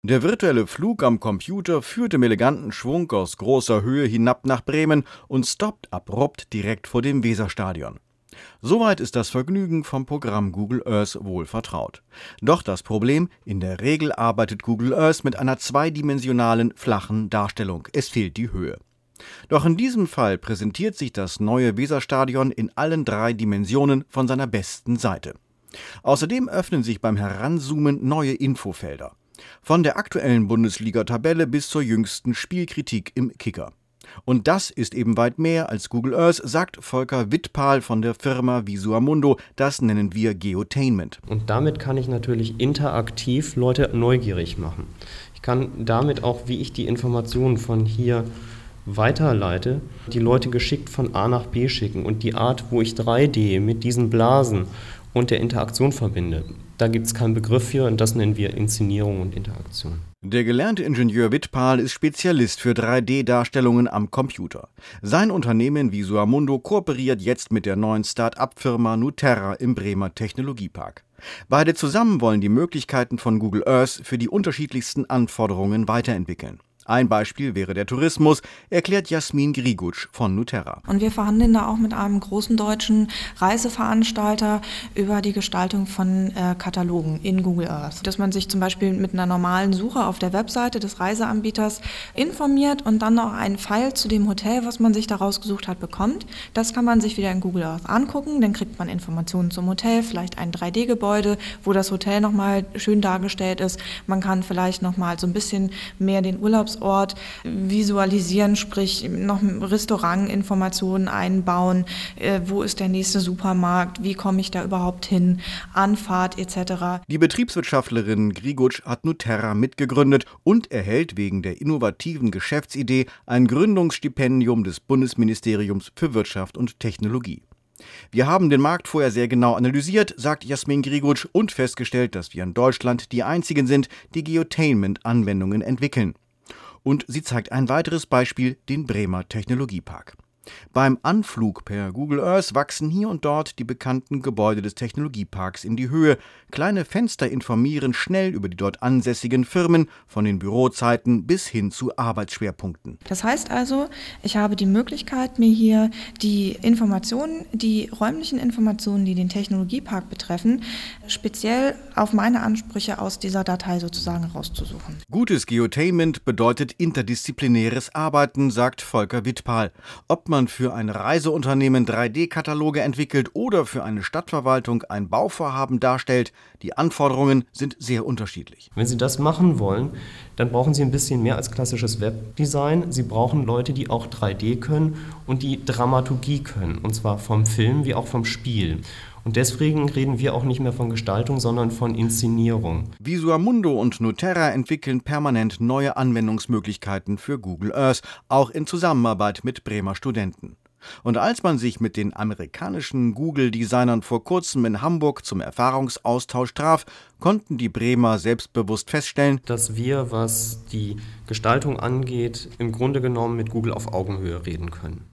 Der virtuelle Flug am Computer führt im eleganten Schwung aus großer Höhe hinab nach Bremen und stoppt abrupt direkt vor dem Weserstadion. Soweit ist das Vergnügen vom Programm Google Earth wohl vertraut. Doch das Problem: In der Regel arbeitet Google Earth mit einer zweidimensionalen, flachen Darstellung. Es fehlt die Höhe. Doch in diesem Fall präsentiert sich das neue Weserstadion in allen 3 Dimensionen von seiner besten Seite. Außerdem öffnen sich beim Heranzoomen neue Infofelder. Von der aktuellen Bundesliga-Tabelle bis zur jüngsten Spielkritik im Kicker. Und das ist eben weit mehr als Google Earth, sagt Volker Wittpahl von der Firma Visuamundo. Das nennen wir Geotainment. Und damit kann ich natürlich interaktiv Leute neugierig machen. Ich kann damit auch, wie ich die Informationen von hier weiterleite, die Leute geschickt von A nach B schicken. Und die Art, wo ich 3D mit diesen Blasen und der Interaktion verbinde, da gibt es keinen Begriff für, und das nennen wir Inszenierung und Interaktion. Der gelernte Ingenieur Wittpahl ist Spezialist für 3D-Darstellungen am Computer. Sein Unternehmen Visuamundo kooperiert jetzt mit der neuen Start-up-Firma Nuterra im Bremer Technologiepark. Beide zusammen wollen die Möglichkeiten von Google Earth für die unterschiedlichsten Anforderungen weiterentwickeln. Ein Beispiel wäre der Tourismus, erklärt Jasmin Grigutsch von Nuterra. Und wir verhandeln da auch mit einem großen deutschen Reiseveranstalter über die Gestaltung von Katalogen in Google Earth. Dass man sich zum Beispiel mit einer normalen Suche auf der Webseite des Reiseanbieters informiert und dann noch einen Pfeil zu dem Hotel, was man sich da rausgesucht hat, bekommt. Das kann man sich wieder in Google Earth angucken, dann kriegt man Informationen zum Hotel, vielleicht ein 3D-Gebäude, wo das Hotel nochmal schön dargestellt ist. Man kann vielleicht nochmal so ein bisschen mehr den Urlaubsort visualisieren, sprich noch Restaurantinformationen einbauen, wo ist der nächste Supermarkt, wie komme ich da überhaupt hin, Anfahrt etc. Die Betriebswirtschaftlerin Grigutsch hat Nuterra mitgegründet und erhält wegen der innovativen Geschäftsidee ein Gründungsstipendium des Bundesministeriums für Wirtschaft und Technologie. Wir haben den Markt vorher sehr genau analysiert, sagt Jasmin Grigutsch, und festgestellt, dass wir in Deutschland die einzigen sind, die Geotainment-Anwendungen entwickeln. Und sie zeigt ein weiteres Beispiel, den Bremer Technologiepark. Beim Anflug per Google Earth wachsen hier und dort die bekannten Gebäude des Technologieparks in die Höhe. Kleine Fenster informieren schnell über die dort ansässigen Firmen, von den Bürozeiten bis hin zu Arbeitsschwerpunkten. Das heißt also, ich habe die Möglichkeit, mir hier die Informationen, die räumlichen Informationen, die den Technologiepark betreffen, speziell auf meine Ansprüche aus dieser Datei sozusagen rauszusuchen. Gutes Geotainment bedeutet interdisziplinäres Arbeiten, sagt Volker Wittpahl. Ob man für ein Reiseunternehmen 3D-Kataloge entwickelt oder für eine Stadtverwaltung ein Bauvorhaben darstellt, die Anforderungen sind sehr unterschiedlich. Wenn Sie das machen wollen, dann brauchen Sie ein bisschen mehr als klassisches Webdesign. Sie brauchen Leute, die auch 3D können und die Dramaturgie können, und zwar vom Film wie auch vom Spiel. Und deswegen reden wir auch nicht mehr von Gestaltung, sondern von Inszenierung. Visuamundo und Nuterra entwickeln permanent neue Anwendungsmöglichkeiten für Google Earth, auch in Zusammenarbeit mit Bremer Studenten. Und als man sich mit den amerikanischen Google-Designern vor kurzem in Hamburg zum Erfahrungsaustausch traf, konnten die Bremer selbstbewusst feststellen, dass wir, was die Gestaltung angeht, im Grunde genommen mit Google auf Augenhöhe reden können.